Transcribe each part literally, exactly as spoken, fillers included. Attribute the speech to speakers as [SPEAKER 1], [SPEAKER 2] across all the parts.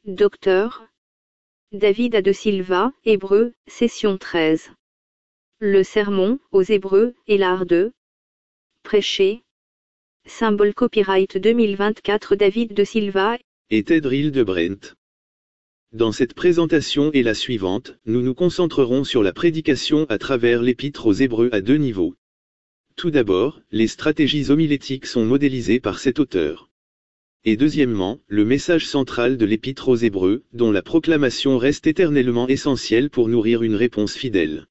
[SPEAKER 1] Docteur David A. de Silva, Hébreux, session treize. Le sermon aux Hébreux et l'art de prêcher. Symbole copyright deux mille vingt-quatre David de Silva
[SPEAKER 2] et Ted Reel de Brent. Dans cette présentation et la suivante, nous nous concentrerons sur la prédication à travers l'épître aux Hébreux à deux niveaux. Tout d'abord, les stratégies homilétiques sont modélisées par cet auteur. Et deuxièmement, le message central de l'épître aux Hébreux, dont la proclamation reste éternellement essentielle pour nourrir une réponse fidèle.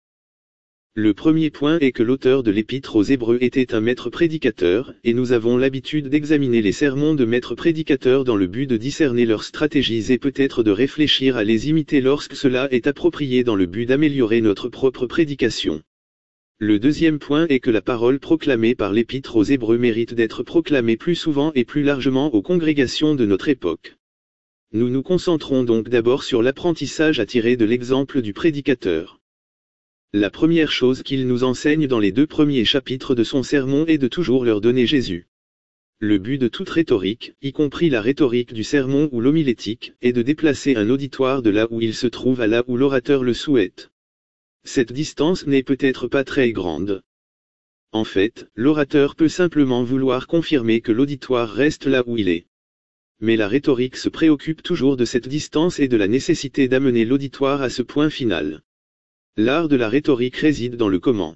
[SPEAKER 2] Le premier point est que l'auteur de l'épître aux Hébreux était un maître prédicateur, et nous avons l'habitude d'examiner les sermons de maîtres prédicateurs dans le but de discerner leurs stratégies et peut-être de réfléchir à les imiter lorsque cela est approprié dans le but d'améliorer notre propre prédication. Le deuxième point est que la parole proclamée par l'épître aux Hébreux mérite d'être proclamée plus souvent et plus largement aux congrégations de notre époque. Nous nous concentrons donc d'abord sur l'apprentissage à tirer de l'exemple du prédicateur. La première chose qu'il nous enseigne dans les deux premiers chapitres de son sermon est de toujours leur donner Jésus. Le but de toute rhétorique, y compris la rhétorique du sermon ou l'homilétique, est de déplacer un auditoire de là où il se trouve à là où l'orateur le souhaite. Cette distance n'est peut-être pas très grande. En fait, l'orateur peut simplement vouloir confirmer que l'auditoire reste là où il est. Mais la rhétorique se préoccupe toujours de cette distance et de la nécessité d'amener l'auditoire à ce point final. L'art de la rhétorique réside dans le comment.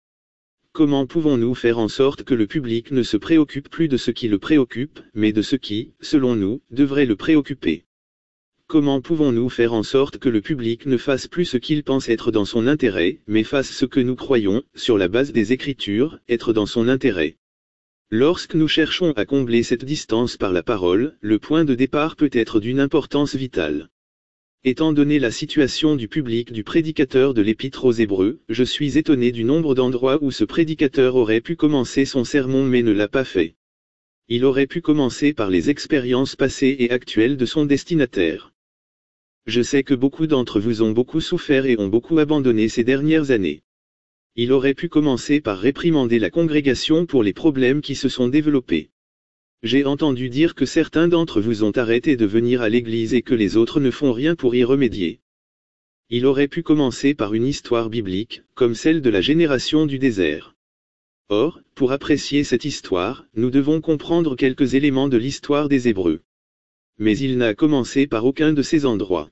[SPEAKER 2] Comment pouvons-nous faire en sorte que le public ne se préoccupe plus de ce qui le préoccupe, mais de ce qui, selon nous, devrait le préoccuper? Comment pouvons-nous faire en sorte que le public ne fasse plus ce qu'il pense être dans son intérêt, mais fasse ce que nous croyons, sur la base des Écritures, être dans son intérêt? Lorsque nous cherchons à combler cette distance par la parole, le point de départ peut être d'une importance vitale. Étant donné la situation du public du prédicateur de l'épître aux Hébreux, je suis étonné du nombre d'endroits où ce prédicateur aurait pu commencer son sermon mais ne l'a pas fait. Il aurait pu commencer par les expériences passées et actuelles de son destinataire. Je sais que beaucoup d'entre vous ont beaucoup souffert et ont beaucoup abandonné ces dernières années. Il aurait pu commencer par réprimander la congrégation pour les problèmes qui se sont développés. J'ai entendu dire que certains d'entre vous ont arrêté de venir à l'église et que les autres ne font rien pour y remédier. Il aurait pu commencer par une histoire biblique, comme celle de la génération du désert. Or, pour apprécier cette histoire, nous devons comprendre quelques éléments de l'histoire des Hébreux. Mais il n'a commencé par aucun de ces endroits.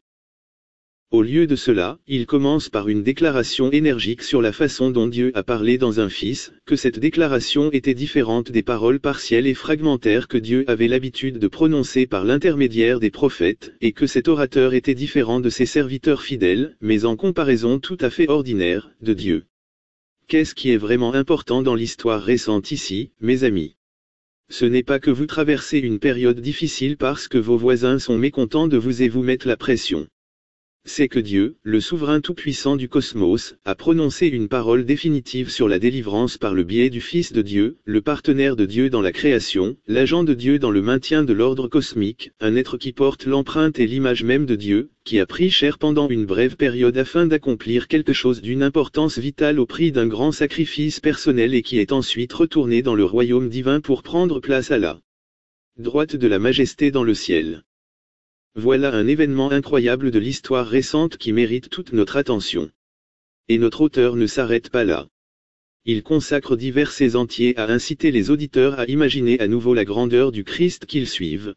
[SPEAKER 2] Au lieu de cela, il commence par une déclaration énergique sur la façon dont Dieu a parlé dans un Fils, que cette déclaration était différente des paroles partielles et fragmentaires que Dieu avait l'habitude de prononcer par l'intermédiaire des prophètes, et que cet orateur était différent de ses serviteurs fidèles, mais en comparaison tout à fait ordinaire, de Dieu. Qu'est-ce qui est vraiment important dans l'histoire récente ici, mes amis? Ce n'est pas que vous traversez une période difficile parce que vos voisins sont mécontents de vous et vous mettent la pression. C'est que Dieu, le souverain tout-puissant du cosmos, a prononcé une parole définitive sur la délivrance par le biais du Fils de Dieu, le partenaire de Dieu dans la création, l'agent de Dieu dans le maintien de l'ordre cosmique, un être qui porte l'empreinte et l'image même de Dieu, qui a pris chair pendant une brève période afin d'accomplir quelque chose d'une importance vitale au prix d'un grand sacrifice personnel et qui est ensuite retourné dans le royaume divin pour prendre place à la droite de la majesté dans le ciel. Voilà un événement incroyable de l'histoire récente qui mérite toute notre attention. Et notre auteur ne s'arrête pas là. Il consacre divers versets entiers à inciter les auditeurs à imaginer à nouveau la grandeur du Christ qu'ils suivent.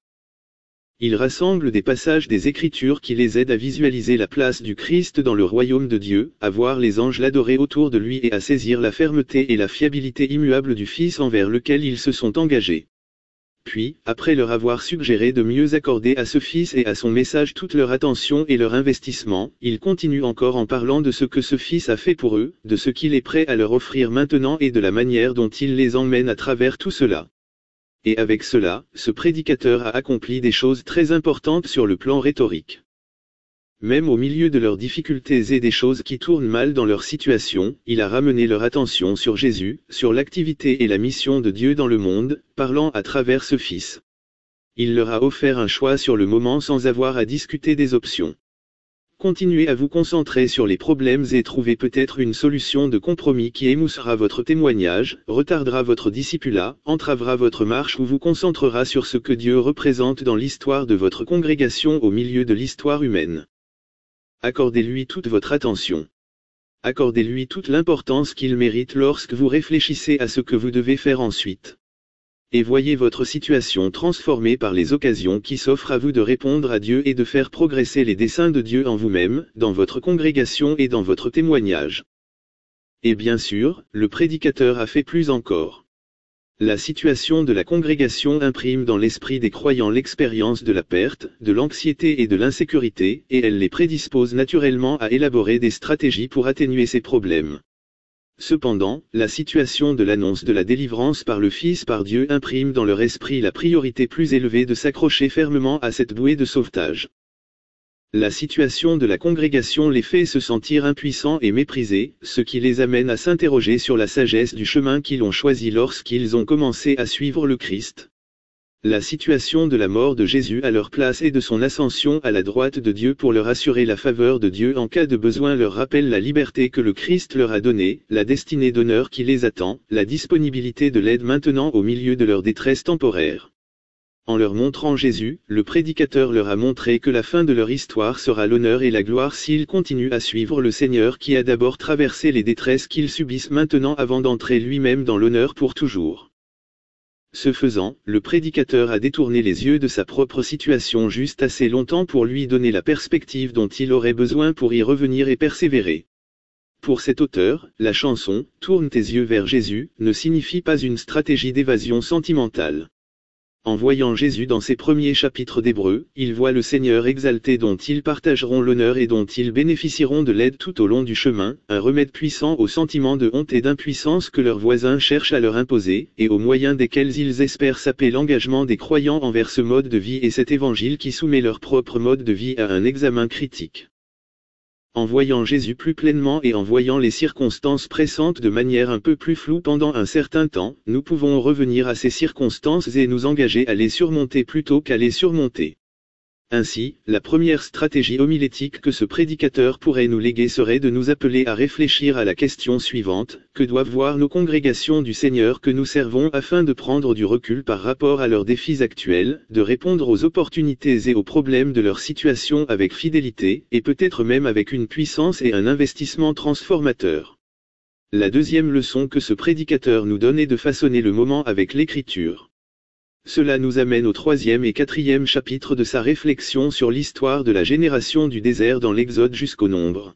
[SPEAKER 2] Il rassemble des passages des Écritures qui les aident à visualiser la place du Christ dans le royaume de Dieu, à voir les anges l'adorer autour de lui et à saisir la fermeté et la fiabilité immuable du Fils envers lequel ils se sont engagés. Puis, après leur avoir suggéré de mieux accorder à ce Fils et à son message toute leur attention et leur investissement, il continue encore en parlant de ce que ce Fils a fait pour eux, de ce qu'il est prêt à leur offrir maintenant et de la manière dont il les emmène à travers tout cela. Et avec cela, ce prédicateur a accompli des choses très importantes sur le plan rhétorique. Même au milieu de leurs difficultés et des choses qui tournent mal dans leur situation, il a ramené leur attention sur Jésus, sur l'activité et la mission de Dieu dans le monde, parlant à travers ce Fils. Il leur a offert un choix sur le moment sans avoir à discuter des options. continuez à vous concentrer sur les problèmes et trouver peut-être une solution de compromis qui émoussera votre témoignage, retardera votre discipulat, entravera votre marche ou vous concentrera sur ce que Dieu représente dans l'histoire de votre congrégation au milieu de l'histoire humaine. Accordez-lui toute votre attention. Accordez-lui toute l'importance qu'il mérite lorsque vous réfléchissez à ce que vous devez faire ensuite. Et voyez votre situation transformée par les occasions qui s'offrent à vous de répondre à Dieu et de faire progresser les desseins de Dieu en vous-même, dans votre congrégation et dans votre témoignage. Et bien sûr, le prédicateur a fait plus encore. La situation de la congrégation imprime dans l'esprit des croyants l'expérience de la perte, de l'anxiété et de l'insécurité, et elle les prédispose naturellement à élaborer des stratégies pour atténuer ces problèmes. Cependant, la situation de l'annonce de la délivrance par le Fils par Dieu imprime dans leur esprit la priorité plus élevée de s'accrocher fermement à cette bouée de sauvetage. La situation de la congrégation les fait se sentir impuissants et méprisés, ce qui les amène à s'interroger sur la sagesse du chemin qu'ils ont choisi lorsqu'ils ont commencé à suivre le Christ. La situation de la mort de Jésus à leur place et de son ascension à la droite de Dieu pour leur assurer la faveur de Dieu en cas de besoin leur rappelle la liberté que le Christ leur a donnée, la destinée d'honneur qui les attend, la disponibilité de l'aide maintenant au milieu de leur détresse temporaire. En leur montrant Jésus, le prédicateur leur a montré que la fin de leur histoire sera l'honneur et la gloire s'ils continuent à suivre le Seigneur qui a d'abord traversé les détresses qu'ils subissent maintenant avant d'entrer lui-même dans l'honneur pour toujours. Ce faisant, le prédicateur a détourné les yeux de sa propre situation juste assez longtemps pour lui donner la perspective dont il aurait besoin pour y revenir et persévérer. Pour cet auteur, la chanson « Tourne tes yeux vers Jésus » ne signifie pas une stratégie d'évasion sentimentale. En voyant Jésus dans ses premiers chapitres d'Hébreux, ils voient le Seigneur exalté dont ils partageront l'honneur et dont ils bénéficieront de l'aide tout au long du chemin, un remède puissant aux sentiments de honte et d'impuissance que leurs voisins cherchent à leur imposer, et aux moyens desquels ils espèrent saper l'engagement des croyants envers ce mode de vie et cet évangile qui soumet leur propre mode de vie à un examen critique. En voyant Jésus plus pleinement et en voyant les circonstances pressantes de manière un peu plus floue pendant un certain temps, nous pouvons revenir à ces circonstances et nous engager à les surmonter plutôt qu'à les surmonter. Ainsi, la première stratégie homilétique que ce prédicateur pourrait nous léguer serait de nous appeler à réfléchir à la question suivante: que doivent voir nos congrégations du Seigneur que nous servons afin de prendre du recul par rapport à leurs défis actuels, de répondre aux opportunités et aux problèmes de leur situation avec fidélité, et peut-être même avec une puissance et un investissement transformateur. La deuxième leçon que ce prédicateur nous donne est de façonner le moment avec l'Écriture. Cela nous amène au troisième et quatrième chapitre de sa réflexion sur l'histoire de la génération du désert dans l'Exode jusqu'au Nombre.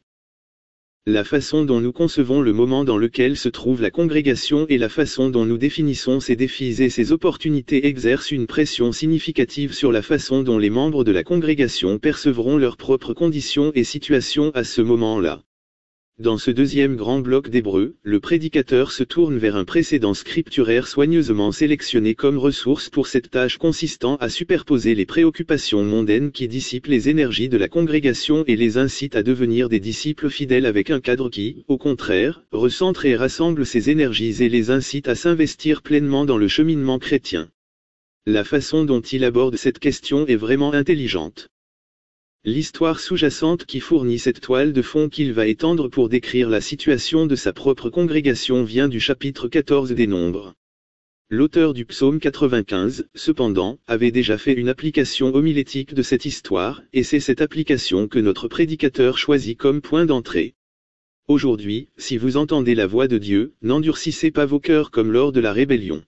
[SPEAKER 2] La façon dont nous concevons le moment dans lequel se trouve la congrégation et la façon dont nous définissons ses défis et ses opportunités exercent une pression significative sur la façon dont les membres de la congrégation percevront leurs propres conditions et situations à ce moment-là. Dans ce deuxième grand bloc d'Hébreux, le prédicateur se tourne vers un précédent scripturaire soigneusement sélectionné comme ressource pour cette tâche consistant à superposer les préoccupations mondaines qui dissipent les énergies de la congrégation et les incitent à devenir des disciples fidèles avec un cadre qui, au contraire, recentre et rassemble ces énergies et les incite à s'investir pleinement dans le cheminement chrétien. La façon dont il aborde cette question est vraiment intelligente. L'histoire sous-jacente qui fournit cette toile de fond qu'il va étendre pour décrire la situation de sa propre congrégation vient du chapitre quatorze des Nombres. L'auteur du psaume quatre-vingt-quinze, cependant, avait déjà fait une application homilétique de cette histoire, et c'est cette application que notre prédicateur choisit comme point d'entrée. Aujourd'hui, si vous entendez la voix de Dieu, n'endurcissez pas vos cœurs comme lors de la rébellion.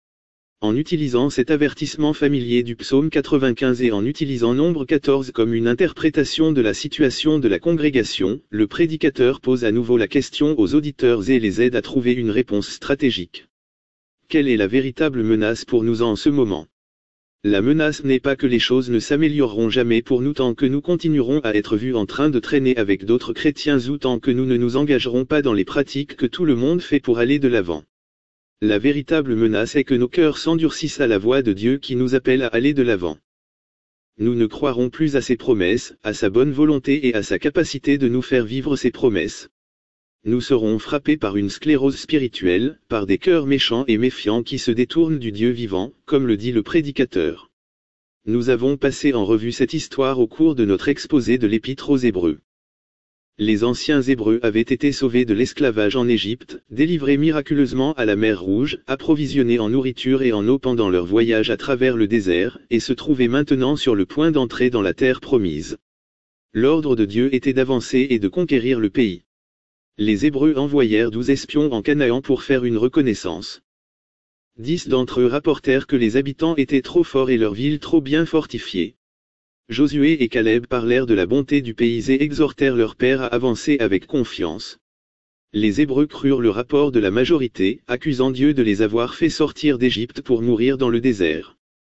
[SPEAKER 2] En utilisant cet avertissement familier du psaume quatre-vingt-quinze et en utilisant Nombre quatorze comme une interprétation de la situation de la congrégation, le prédicateur pose à nouveau la question aux auditeurs et les aide à trouver une réponse stratégique. Quelle est la véritable menace pour nous en ce moment? La menace n'est pas que les choses ne s'amélioreront jamais pour nous tant que nous continuerons à être vus en train de traîner avec d'autres chrétiens ou tant que nous ne nous engagerons pas dans les pratiques que tout le monde fait pour aller de l'avant. La véritable menace est que nos cœurs s'endurcissent à la voix de Dieu qui nous appelle à aller de l'avant. Nous ne croirons plus à ses promesses, à sa bonne volonté et à sa capacité de nous faire vivre ses promesses. Nous serons frappés par une sclérose spirituelle, par des cœurs méchants et méfiants qui se détournent du Dieu vivant, comme le dit le prédicateur. Nous avons passé en revue cette histoire au cours de notre exposé de l'Épître aux Hébreux. Les anciens Hébreux avaient été sauvés de l'esclavage en Égypte, délivrés miraculeusement à la mer Rouge, approvisionnés en nourriture et en eau pendant leur voyage à travers le désert, et se trouvaient maintenant sur le point d'entrer dans la terre promise. L'ordre de Dieu était d'avancer et de conquérir le pays. Les Hébreux envoyèrent douze espions en Canaan pour faire une reconnaissance. Dix d'entre eux rapportèrent que les habitants étaient trop forts et leur ville trop bien fortifiée. Josué et Caleb parlèrent de la bonté du pays et exhortèrent leur père à avancer avec confiance. Les Hébreux crurent le rapport de la majorité, accusant Dieu de les avoir fait sortir d'Égypte pour mourir dans le désert.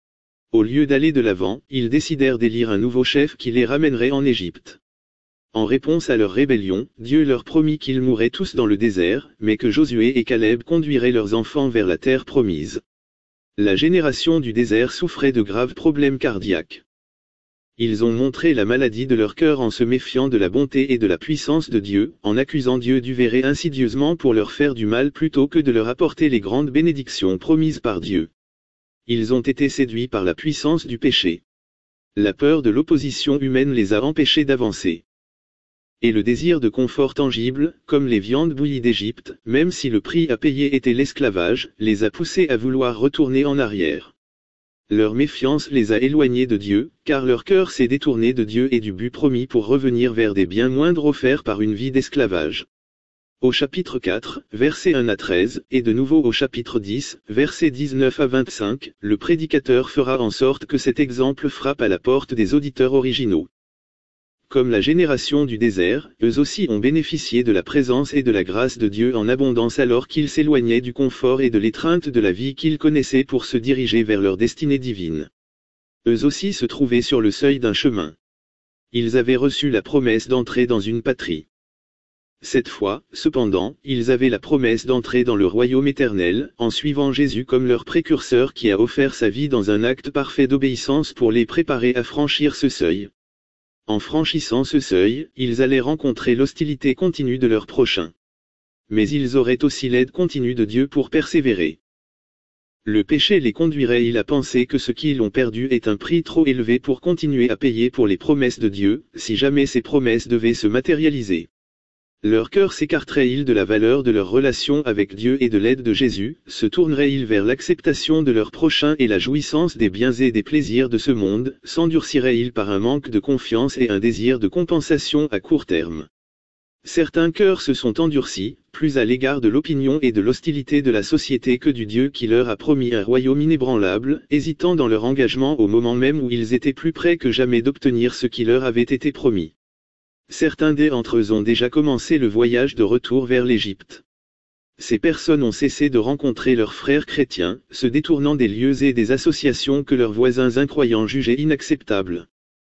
[SPEAKER 2] Au lieu d'aller de l'avant, ils décidèrent d'élire un nouveau chef qui les ramènerait en Égypte. En réponse à leur rébellion, Dieu leur promit qu'ils mourraient tous dans le désert, mais que Josué et Caleb conduiraient leurs enfants vers la terre promise. La génération du désert souffrait de graves problèmes cardiaques. Ils ont montré la maladie de leur cœur en se méfiant de la bonté et de la puissance de Dieu, en accusant Dieu d'uvérer insidieusement pour leur faire du mal plutôt que de leur apporter les grandes bénédictions promises par Dieu. Ils ont été séduits par la puissance du péché. La peur de l'opposition humaine les a empêchés d'avancer. Et le désir de confort tangible, comme les viandes bouillies d'Égypte, même si le prix à payer était l'esclavage, les a poussés à vouloir retourner en arrière. Leur méfiance les a éloignés de Dieu, car leur cœur s'est détourné de Dieu et du but promis pour revenir vers des biens moindres offerts par une vie d'esclavage. Au chapitre quatre, versets un à treize, et de nouveau au chapitre dix, versets dix-neuf à vingt-cinq, le prédicateur fera en sorte que cet exemple frappe à la porte des auditeurs originaux. Comme la génération du désert, eux aussi ont bénéficié de la présence et de la grâce de Dieu en abondance alors qu'ils s'éloignaient du confort et de l'étreinte de la vie qu'ils connaissaient pour se diriger vers leur destinée divine. Eux aussi se trouvaient sur le seuil d'un chemin. Ils avaient reçu la promesse d'entrer dans une patrie. Cette fois, cependant, ils avaient la promesse d'entrer dans le royaume éternel, en suivant Jésus comme leur précurseur qui a offert sa vie dans un acte parfait d'obéissance pour les préparer à franchir ce seuil. En franchissant ce seuil, ils allaient rencontrer l'hostilité continue de leur prochain. Mais ils auraient aussi l'aide continue de Dieu pour persévérer. Le péché les conduirait-il à penser que ce qu'ils ont perdu est un prix trop élevé pour continuer à payer pour les promesses de Dieu, si jamais ces promesses devaient se matérialiser? Leur cœur s'écarterait-il de la valeur de leur relation avec Dieu et de l'aide de Jésus, se tournerait-il vers l'acceptation de leur prochain et la jouissance des biens et des plaisirs de ce monde, s'endurcirait-il par un manque de confiance et un désir de compensation à court terme? Certains cœurs se sont endurcis, plus à l'égard de l'opinion et de l'hostilité de la société que du Dieu qui leur a promis un royaume inébranlable, hésitant dans leur engagement au moment même où ils étaient plus près que jamais d'obtenir ce qui leur avait été promis. Certains d'entre eux ont déjà commencé le voyage de retour vers l'Égypte. Ces personnes ont cessé de rencontrer leurs frères chrétiens, se détournant des lieux et des associations que leurs voisins incroyants jugeaient inacceptables.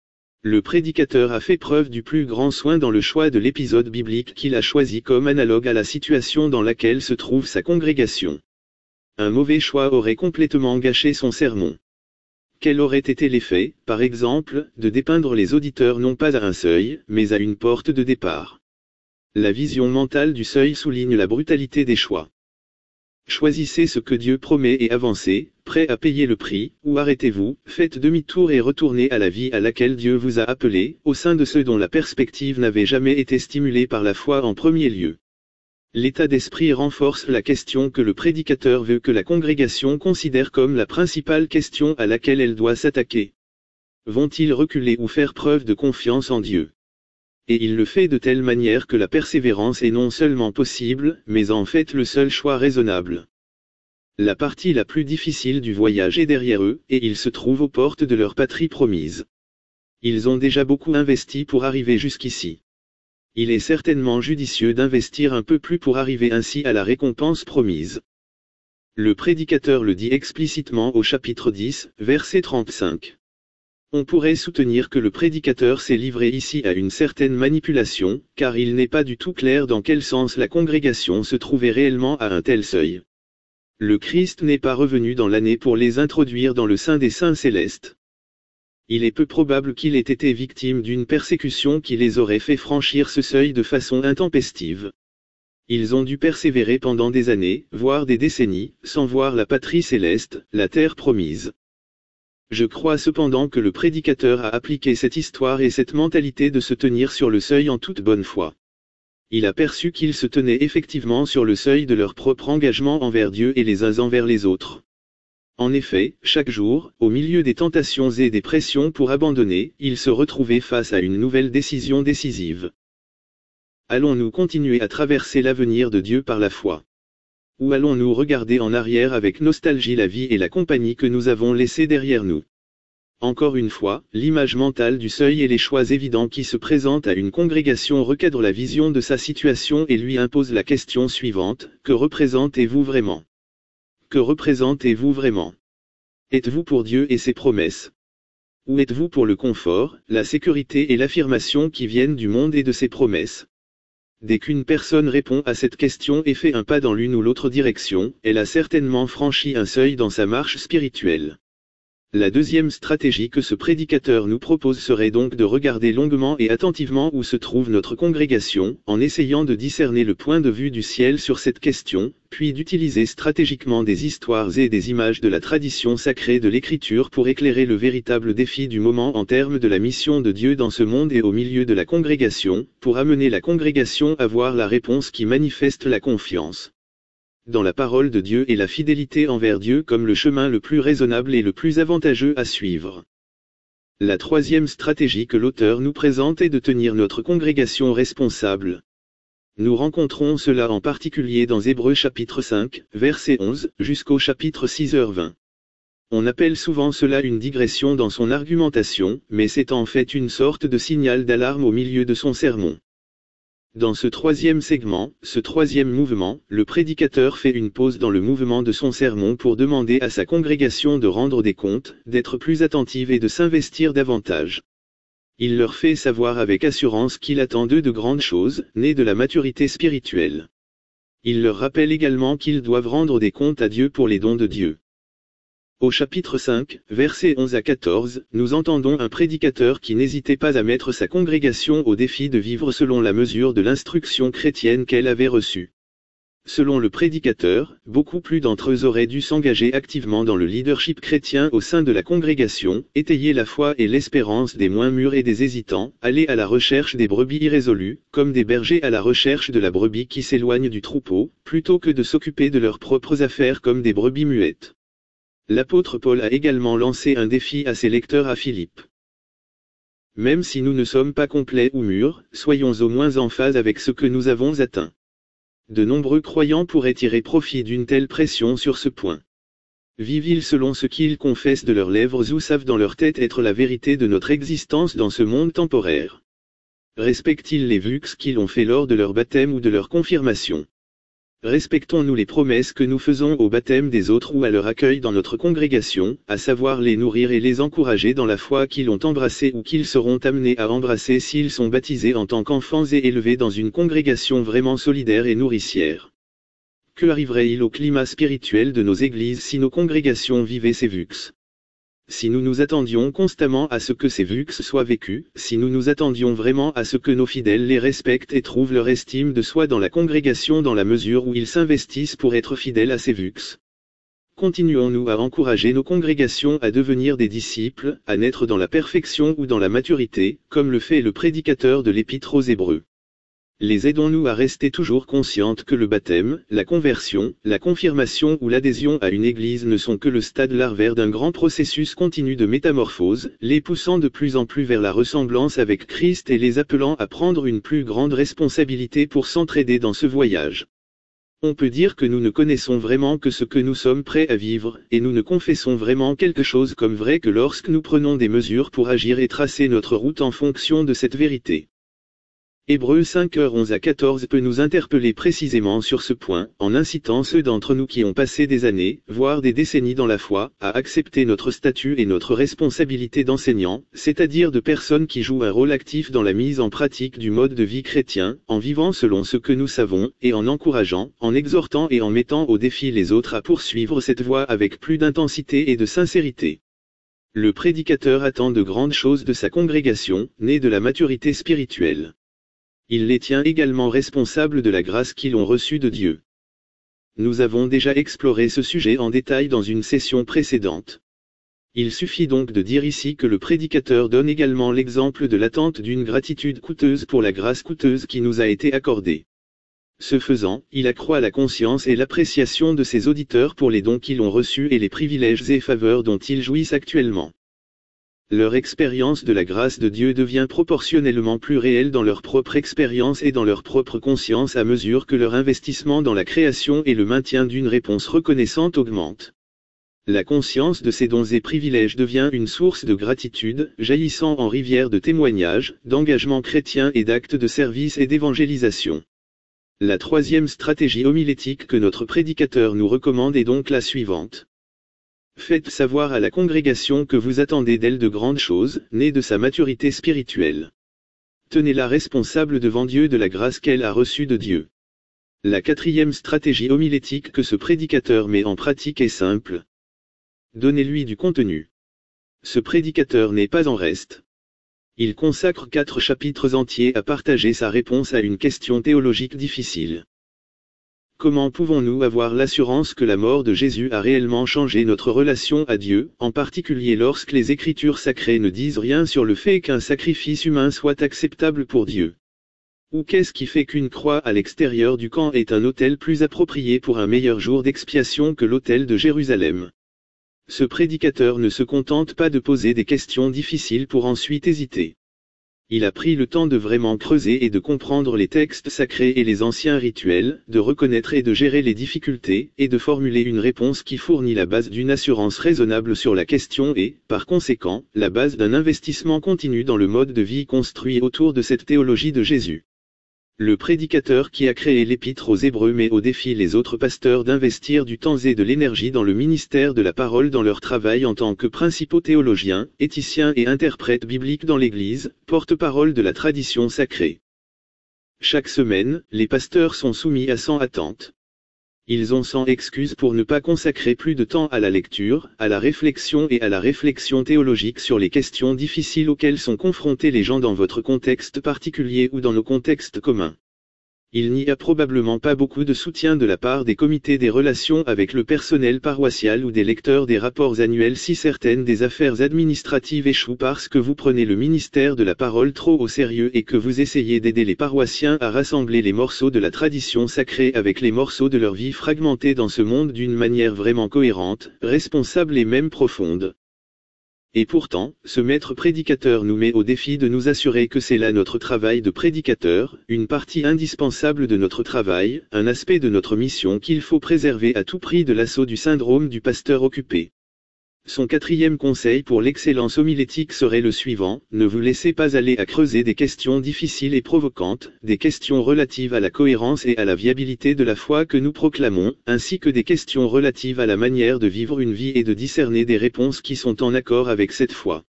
[SPEAKER 2] Le prédicateur a fait preuve du plus grand soin dans le choix de l'épisode biblique qu'il a choisi comme analogue à la situation dans laquelle se trouve sa congrégation. Un mauvais choix aurait complètement gâché son sermon. Quel aurait été l'effet, par exemple, de dépeindre les auditeurs non pas à un seuil, mais à une porte de départ? La vision mentale du seuil souligne la brutalité des choix. Choisissez ce que Dieu promet et avancez, prêt à payer le prix, ou arrêtez-vous, faites demi-tour et retournez à la vie à laquelle Dieu vous a appelé, au sein de ceux dont la perspective n'avait jamais été stimulée par la foi en premier lieu. L'état d'esprit renforce la question que le prédicateur veut que la congrégation considère comme la principale question à laquelle elle doit s'attaquer. Vont-ils reculer ou faire preuve de confiance en Dieu? Et il le fait de telle manière que la persévérance est non seulement possible, mais en fait le seul choix raisonnable. La partie la plus difficile du voyage est derrière eux, et ils se trouvent aux portes de leur patrie promise. Ils ont déjà beaucoup investi pour arriver jusqu'ici. Il est certainement judicieux d'investir un peu plus pour arriver ainsi à la récompense promise. Le prédicateur le dit explicitement au chapitre dix, verset trente-cinq. On pourrait soutenir que le prédicateur s'est livré ici à une certaine manipulation, car il n'est pas du tout clair dans quel sens la congrégation se trouvait réellement à un tel seuil. Le Christ n'est pas revenu dans l'année pour les introduire dans le sein des saints célestes. Il est peu probable qu'il ait été victime d'une persécution qui les aurait fait franchir ce seuil de façon intempestive. Ils ont dû persévérer pendant des années, voire des décennies, sans voir la patrie céleste, la terre promise. Je crois cependant que le prédicateur a appliqué cette histoire et cette mentalité de se tenir sur le seuil en toute bonne foi. Il a perçu qu'ils se tenaient effectivement sur le seuil de leur propre engagement envers Dieu et les uns envers les autres. En effet, chaque jour, au milieu des tentations et des pressions pour abandonner, ils se retrouvaient face à une nouvelle décision décisive. Allons-nous continuer à traverser l'avenir de Dieu par la foi? Ou allons-nous regarder en arrière avec nostalgie la vie et la compagnie que nous avons laissée derrière nous? Encore une fois, l'image mentale du seuil et les choix évidents qui se présentent à une congrégation recadrent la vision de sa situation et lui imposent la question suivante: que représentez-vous vraiment? Que représentez-vous vraiment? Êtes-vous pour Dieu et ses promesses? Ou êtes-vous pour le confort, la sécurité et l'affirmation qui viennent du monde et de ses promesses? Dès qu'une personne répond à cette question et fait un pas dans l'une ou l'autre direction, elle a certainement franchi un seuil dans sa marche spirituelle. La deuxième stratégie que ce prédicateur nous propose serait donc de regarder longuement et attentivement où se trouve notre congrégation, en essayant de discerner le point de vue du ciel sur cette question, puis d'utiliser stratégiquement des histoires et des images de la tradition sacrée de l'Écriture pour éclairer le véritable défi du moment en termes de la mission de Dieu dans ce monde et au milieu de la congrégation, pour amener la congrégation à voir la réponse qui manifeste la confiance dans la parole de Dieu et la fidélité envers Dieu comme le chemin le plus raisonnable et le plus avantageux à suivre. La troisième stratégie que l'auteur nous présente est de tenir notre congrégation responsable. Nous rencontrons cela en particulier dans Hébreux chapitre cinq, verset onze, jusqu'au chapitre six heures vingt. On appelle souvent cela une digression dans son argumentation, mais c'est en fait une sorte de signal d'alarme au milieu de son sermon. Dans ce troisième segment, ce troisième mouvement, le prédicateur fait une pause dans le mouvement de son sermon pour demander à sa congrégation de rendre des comptes, d'être plus attentive et de s'investir davantage. Il leur fait savoir avec assurance qu'il attend d'eux de grandes choses, nées de la maturité spirituelle. Il leur rappelle également qu'ils doivent rendre des comptes à Dieu pour les dons de Dieu. Au chapitre cinq, versets onze à quatorze, nous entendons un prédicateur qui n'hésitait pas à mettre sa congrégation au défi de vivre selon la mesure de l'instruction chrétienne qu'elle avait reçue. Selon le prédicateur, beaucoup plus d'entre eux auraient dû s'engager activement dans le leadership chrétien au sein de la congrégation, étayer la foi et l'espérance des moins mûrs et des hésitants, aller à la recherche des brebis irrésolues, comme des bergers à la recherche de la brebis qui s'éloigne du troupeau, plutôt que de s'occuper de leurs propres affaires comme des brebis muettes. L'apôtre Paul a également lancé un défi à ses lecteurs à Philippe. Même si nous ne sommes pas complets ou mûrs, soyons au moins en phase avec ce que nous avons atteint. De nombreux croyants pourraient tirer profit d'une telle pression sur ce point. Vivent-ils selon ce qu'ils confessent de leurs lèvres ou savent dans leur tête être la vérité de notre existence dans ce monde temporaire? Respectent-ils les vœux qu'ils ont fait lors de leur baptême ou de leur confirmation? Respectons-nous les promesses que nous faisons au baptême des autres ou à leur accueil dans notre congrégation, à savoir les nourrir et les encourager dans la foi qu'ils ont embrassée ou qu'ils seront amenés à embrasser s'ils sont baptisés en tant qu'enfants et élevés dans une congrégation vraiment solidaire et nourricière? Que arriverait-il au climat spirituel de nos églises si nos congrégations vivaient ces vœux? Si nous nous attendions constamment à ce que ces vœux soient vécus, si nous nous attendions vraiment à ce que nos fidèles les respectent et trouvent leur estime de soi dans la congrégation dans la mesure où ils s'investissent pour être fidèles à ces vœux. Continuons-nous à encourager nos congrégations à devenir des disciples, à naître dans la perfection ou dans la maturité, comme le fait le prédicateur de l'Épître aux Hébreux? Les aidons-nous à rester toujours conscientes que le baptême, la conversion, la confirmation ou l'adhésion à une église ne sont que le stade larvaire d'un grand processus continu de métamorphose, les poussant de plus en plus vers la ressemblance avec Christ et les appelant à prendre une plus grande responsabilité pour s'entraider dans ce voyage. On peut dire que nous ne connaissons vraiment que ce que nous sommes prêts à vivre, et nous ne confessons vraiment quelque chose comme vrai que lorsque nous prenons des mesures pour agir et tracer notre route en fonction de cette vérité. Hébreux cinq heures onze à quatorze peut nous interpeller précisément sur ce point, en incitant ceux d'entre nous qui ont passé des années, voire des décennies dans la foi, à accepter notre statut et notre responsabilité d'enseignants, c'est-à-dire de personnes qui jouent un rôle actif dans la mise en pratique du mode de vie chrétien, en vivant selon ce que nous savons, et en encourageant, en exhortant et en mettant au défi les autres à poursuivre cette voie avec plus d'intensité et de sincérité. Le prédicateur attend de grandes choses de sa congrégation, née de la maturité spirituelle. Il les tient également responsables de la grâce qu'ils ont reçue de Dieu. Nous avons déjà exploré ce sujet en détail dans une session précédente. Il suffit donc de dire ici que le prédicateur donne également l'exemple de l'attente d'une gratitude coûteuse pour la grâce coûteuse qui nous a été accordée. Ce faisant, il accroît la conscience et l'appréciation de ses auditeurs pour les dons qu'ils ont reçus et les privilèges et faveurs dont ils jouissent actuellement. Leur expérience de la grâce de Dieu devient proportionnellement plus réelle dans leur propre expérience et dans leur propre conscience à mesure que leur investissement dans la création et le maintien d'une réponse reconnaissante augmente. La conscience de ces dons et privilèges devient une source de gratitude, jaillissant en rivière de témoignages, d'engagement chrétien et d'actes de service et d'évangélisation. La troisième stratégie homilétique que notre prédicateur nous recommande est donc la suivante. Faites savoir à la congrégation que vous attendez d'elle de grandes choses, nées de sa maturité spirituelle. Tenez-la responsable devant Dieu de la grâce qu'elle a reçue de Dieu. La quatrième stratégie homilétique que ce prédicateur met en pratique est simple. Donnez-lui du contenu. Ce prédicateur n'est pas en reste. Il consacre quatre chapitres entiers à partager sa réponse à une question théologique difficile. Comment pouvons-nous avoir l'assurance que la mort de Jésus a réellement changé notre relation à Dieu, en particulier lorsque les Écritures sacrées ne disent rien sur le fait qu'un sacrifice humain soit acceptable pour Dieu? Ou qu'est-ce qui fait qu'une croix à l'extérieur du camp est un autel plus approprié pour un meilleur jour d'expiation que l'autel de Jérusalem? Ce prédicateur ne se contente pas de poser des questions difficiles pour ensuite hésiter. Il a pris le temps de vraiment creuser et de comprendre les textes sacrés et les anciens rituels, de reconnaître et de gérer les difficultés, et de formuler une réponse qui fournit la base d'une assurance raisonnable sur la question et, par conséquent, la base d'un investissement continu dans le mode de vie construit autour de cette théologie de Jésus. Le prédicateur qui a créé l'épître aux Hébreux met au défi les autres pasteurs d'investir du temps et de l'énergie dans le ministère de la parole dans leur travail en tant que principaux théologiens, éthiciens et interprètes bibliques dans l'Église, porte-parole de la tradition sacrée. Chaque semaine, les pasteurs sont soumis à cent attentes. Ils ont cent excuses pour ne pas consacrer plus de temps à la lecture, à la réflexion et à la réflexion théologique sur les questions difficiles auxquelles sont confrontés les gens dans votre contexte particulier ou dans nos contextes communs. Il n'y a probablement pas beaucoup de soutien de la part des comités des relations avec le personnel paroissial ou des lecteurs des rapports annuels si certaines des affaires administratives échouent parce que vous prenez le ministère de la parole trop au sérieux et que vous essayez d'aider les paroissiens à rassembler les morceaux de la tradition sacrée avec les morceaux de leur vie fragmentés dans ce monde d'une manière vraiment cohérente, responsable et même profonde. Et pourtant, ce maître prédicateur nous met au défi de nous assurer que c'est là notre travail de prédicateur, une partie indispensable de notre travail, un aspect de notre mission qu'il faut préserver à tout prix de l'assaut du syndrome du pasteur occupé. Son quatrième conseil pour l'excellence homilétique serait le suivant, ne vous laissez pas aller à creuser des questions difficiles et provocantes, des questions relatives à la cohérence et à la viabilité de la foi que nous proclamons, ainsi que des questions relatives à la manière de vivre une vie et de discerner des réponses qui sont en accord avec cette foi.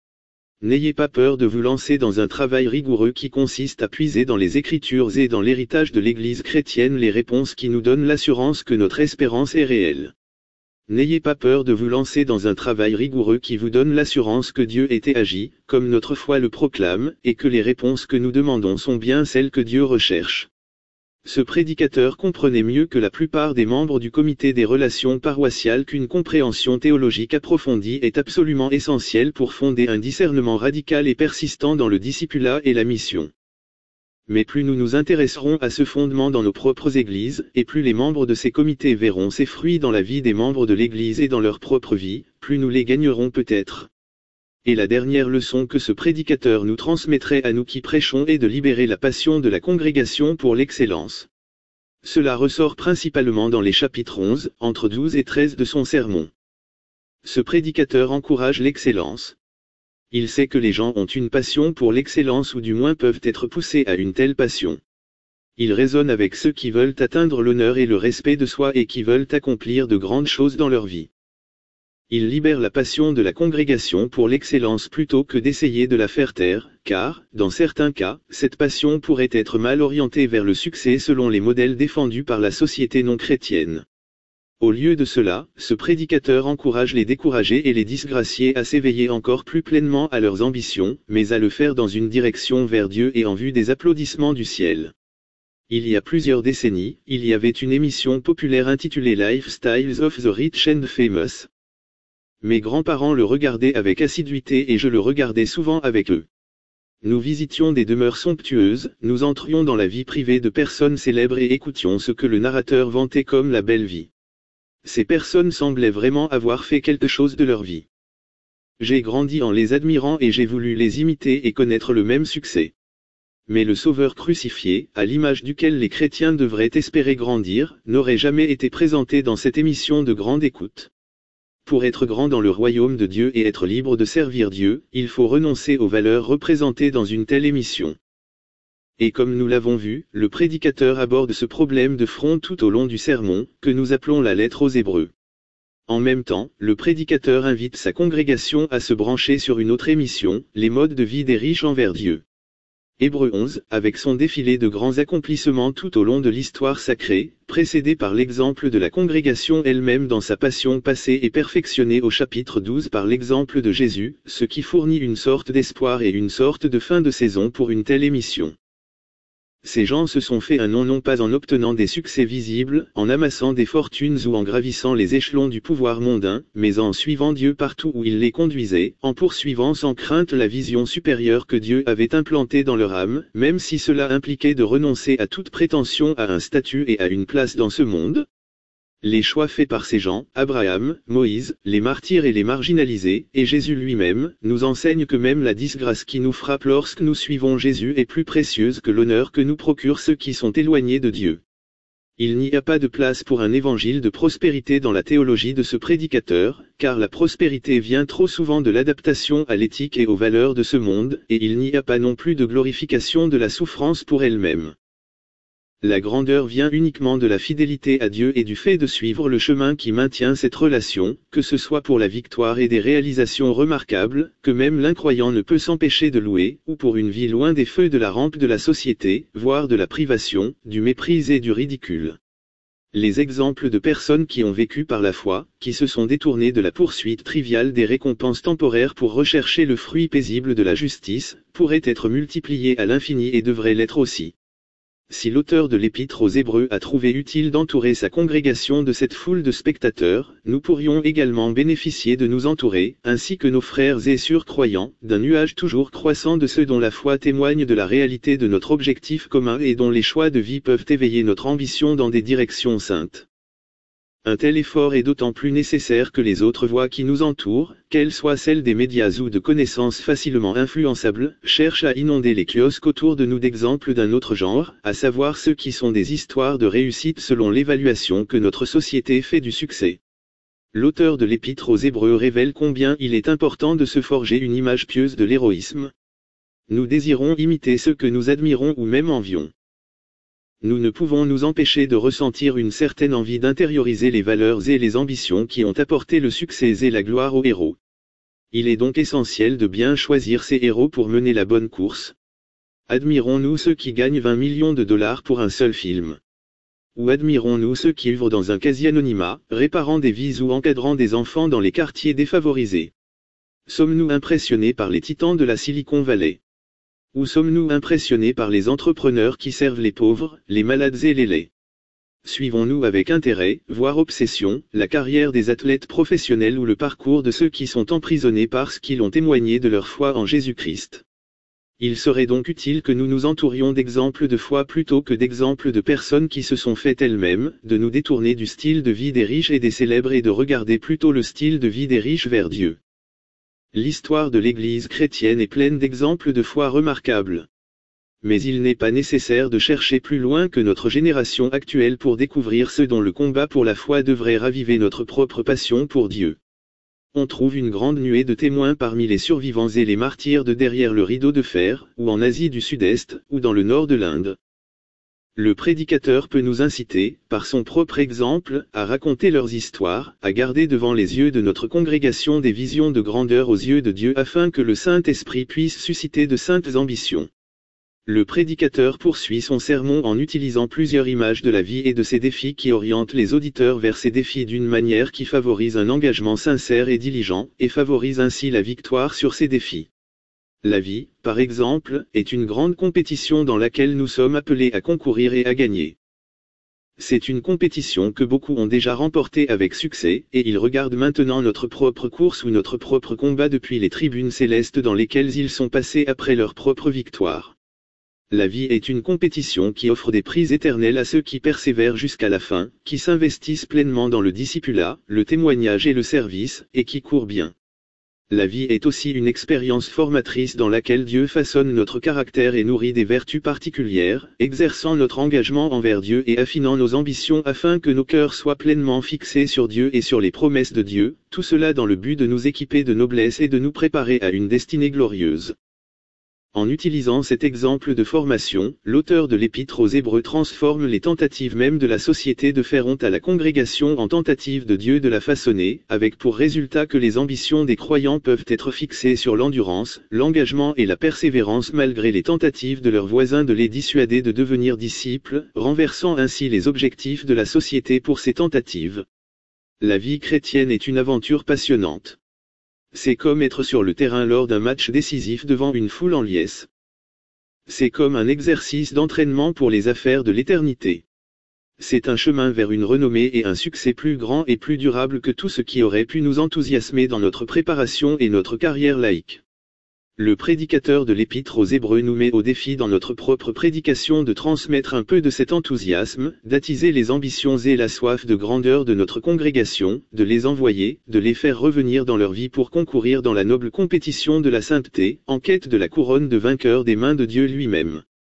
[SPEAKER 2] N'ayez pas peur de vous lancer dans un travail rigoureux qui consiste à puiser dans les Écritures et dans l'héritage de l'Église chrétienne les réponses qui nous donnent l'assurance que notre espérance est réelle. N'ayez pas peur de vous lancer dans un travail rigoureux qui vous donne l'assurance que Dieu était agi, comme notre foi le proclame, et que les réponses que nous demandons sont bien celles que Dieu recherche. Ce prédicateur comprenait mieux que la plupart des membres du comité des relations paroissiales qu'une compréhension théologique approfondie est absolument essentielle pour fonder un discernement radical et persistant dans le discipulat et la mission. Mais plus nous nous intéresserons à ce fondement dans nos propres églises, et plus les membres de ces comités verront ces fruits dans la vie des membres de l'église et dans leur propre vie, plus nous les gagnerons peut-être. Et la dernière leçon que ce prédicateur nous transmettrait à nous qui prêchons est de libérer la passion de la congrégation pour l'excellence. Cela ressort principalement dans les chapitres onze, entre douze et treize de son sermon. Ce prédicateur encourage l'excellence. Il sait que les gens ont une passion pour l'excellence ou du moins peuvent être poussés à une telle passion. Il raisonne avec ceux qui veulent atteindre l'honneur et le respect de soi et qui veulent accomplir de grandes choses dans leur vie. Il libère la passion de la congrégation pour l'excellence plutôt que d'essayer de la faire taire, car, dans certains cas, cette passion pourrait être mal orientée vers le succès selon les modèles défendus par la société non chrétienne. Au lieu de cela, ce prédicateur encourage les découragés et les disgraciés à s'éveiller encore plus pleinement à leurs ambitions, mais à le faire dans une direction vers Dieu et en vue des applaudissements du ciel. Il y a plusieurs décennies, il y avait une émission populaire intitulée Lifestyles of the Rich and Famous. Mes grands-parents le regardaient avec assiduité et je le regardais souvent avec eux. Nous visitions des demeures somptueuses, nous entrions dans la vie privée de personnes célèbres et écoutions ce que le narrateur vantait comme la belle vie. Ces personnes semblaient vraiment avoir fait quelque chose de leur vie. J'ai grandi en les admirant et j'ai voulu les imiter et connaître le même succès. Mais le Sauveur crucifié, à l'image duquel les chrétiens devraient espérer grandir, n'aurait jamais été présenté dans cette émission de grande écoute. Pour être grand dans le royaume de Dieu et être libre de servir Dieu, il faut renoncer aux valeurs représentées dans une telle émission. Et comme nous l'avons vu, le prédicateur aborde ce problème de front tout au long du sermon, que nous appelons la lettre aux Hébreux. En même temps, le prédicateur invite sa congrégation à se brancher sur une autre émission, les modes de vie des riches envers Dieu. Hébreux onze, avec son défilé de grands accomplissements tout au long de l'histoire sacrée, précédé par l'exemple de la congrégation elle-même dans sa passion passée et perfectionné au chapitre douze par l'exemple de Jésus, ce qui fournit une sorte d'espoir et une sorte de fin de saison pour une telle émission. Ces gens se sont fait un nom non pas en obtenant des succès visibles, en amassant des fortunes ou en gravissant les échelons du pouvoir mondain, mais en suivant Dieu partout où il les conduisait, en poursuivant sans crainte la vision supérieure que Dieu avait implantée dans leur âme, même si cela impliquait de renoncer à toute prétention à un statut et à une place dans ce monde. Les choix faits par ces gens, Abraham, Moïse, les martyrs et les marginalisés, et Jésus lui-même, nous enseignent que même la disgrâce qui nous frappe lorsque nous suivons Jésus est plus précieuse que l'honneur que nous procurent ceux qui sont éloignés de Dieu. Il n'y a pas de place pour un évangile de prospérité dans la théologie de ce prédicateur, car la prospérité vient trop souvent de l'adaptation à l'éthique et aux valeurs de ce monde, et il n'y a pas non plus de glorification de la souffrance pour elle-même. La grandeur vient uniquement de la fidélité à Dieu et du fait de suivre le chemin qui maintient cette relation, que ce soit pour la victoire et des réalisations remarquables, que même l'incroyant ne peut s'empêcher de louer, ou pour une vie loin des feux de la rampe de la société, voire de la privation, du mépris et du ridicule. Les exemples de personnes qui ont vécu par la foi, qui se sont détournées de la poursuite triviale des récompenses temporaires pour rechercher le fruit paisible de la justice, pourraient être multipliés à l'infini et devraient l'être aussi. Si l'auteur de l'Épître aux Hébreux a trouvé utile d'entourer sa congrégation de cette foule de spectateurs, nous pourrions également bénéficier de nous entourer, ainsi que nos frères et sœurs croyants, d'un nuage toujours croissant de ceux dont la foi témoigne de la réalité de notre objectif commun et dont les choix de vie peuvent éveiller notre ambition dans des directions saintes. Un tel effort est d'autant plus nécessaire que les autres voix qui nous entourent, qu'elles soient celles des médias ou de connaissances facilement influençables, cherchent à inonder les kiosques autour de nous d'exemples d'un autre genre, à savoir ceux qui sont des histoires de réussite selon l'évaluation que notre société fait du succès. L'auteur de l'Épître aux Hébreux révèle combien il est important de se forger une image pieuse de l'héroïsme. Nous désirons imiter ceux que nous admirons ou même envions. Nous ne pouvons nous empêcher de ressentir une certaine envie d'intérioriser les valeurs et les ambitions qui ont apporté le succès et la gloire aux héros. Il est donc essentiel de bien choisir ces héros pour mener la bonne course. Admirons-nous ceux qui gagnent vingt millions de dollars pour un seul film? Ou admirons-nous ceux qui œuvrent dans un quasi-anonymat, réparant des vies ou encadrant des enfants dans les quartiers défavorisés? Sommes-nous impressionnés par les titans de la Silicon Valley? Ou sommes-nous impressionnés par les entrepreneurs qui servent les pauvres, les malades et les laids? Suivons-nous avec intérêt, voire obsession, la carrière des athlètes professionnels ou le parcours de ceux qui sont emprisonnés parce qu'ils ont témoigné de leur foi en Jésus-Christ? Il serait donc utile que nous nous entourions d'exemples de foi plutôt que d'exemples de personnes qui se sont faites elles-mêmes, de nous détourner du style de vie des riches et des célèbres et de regarder plutôt le style de vie des riches vers Dieu. L'histoire de l'Église chrétienne est pleine d'exemples de foi remarquables. Mais il n'est pas nécessaire de chercher plus loin que notre génération actuelle pour découvrir ceux dont le combat pour la foi devrait raviver notre propre passion pour Dieu. On trouve une grande nuée de témoins parmi les survivants et les martyrs de derrière le rideau de fer, ou en Asie du Sud-Est, ou dans le nord de l'Inde. Le prédicateur peut nous inciter, par son propre exemple, à raconter leurs histoires, à garder devant les yeux de notre congrégation des visions de grandeur aux yeux de Dieu afin que le Saint-Esprit puisse susciter de saintes ambitions. Le prédicateur poursuit son sermon en utilisant plusieurs images de la vie et de ses défis qui orientent les auditeurs vers ces défis d'une manière qui favorise un engagement sincère et diligent, et favorise ainsi la victoire sur ces défis. La vie, par exemple, est une grande compétition dans laquelle nous sommes appelés à concourir et à gagner. C'est une compétition que beaucoup ont déjà remportée avec succès, et ils regardent maintenant notre propre course ou notre propre combat depuis les tribunes célestes dans lesquelles ils sont passés après leur propre victoire. La vie est une compétition qui offre des prix éternels à ceux qui persévèrent jusqu'à la fin, qui s'investissent pleinement dans le discipulat, le témoignage et le service, et qui courent bien. La vie est aussi une expérience formatrice dans laquelle Dieu façonne notre caractère et nourrit des vertus particulières, exerçant notre engagement envers Dieu et affinant nos ambitions afin que nos cœurs soient pleinement fixés sur Dieu et sur les promesses de Dieu, tout cela dans le but de nous équiper de noblesse et de nous préparer à une destinée glorieuse. En utilisant cet exemple de formation, l'auteur de l'Épître aux Hébreux transforme les tentatives même de la société de faire honte à la congrégation en tentative de Dieu de la façonner, avec pour résultat que les ambitions des croyants peuvent être fixées sur l'endurance, l'engagement et la persévérance malgré les tentatives de leurs voisins de les dissuader de devenir disciples, renversant ainsi les objectifs de la société pour ces tentatives. La vie chrétienne est une aventure passionnante. C'est comme être sur le terrain lors d'un match décisif devant une foule en liesse. C'est comme un exercice d'entraînement pour les affaires de l'éternité. C'est un chemin vers une renommée et un succès plus grand et plus durable que tout ce qui aurait pu nous enthousiasmer dans notre préparation et notre carrière laïque. Le prédicateur de l'Épître aux Hébreux nous met au défi dans notre propre prédication de transmettre un peu de cet enthousiasme, d'attiser les ambitions et la soif de grandeur de notre congrégation, de les envoyer, de les faire revenir dans leur vie pour concourir dans la noble compétition de la sainteté, en quête de la couronne de vainqueur des mains de Dieu lui-même.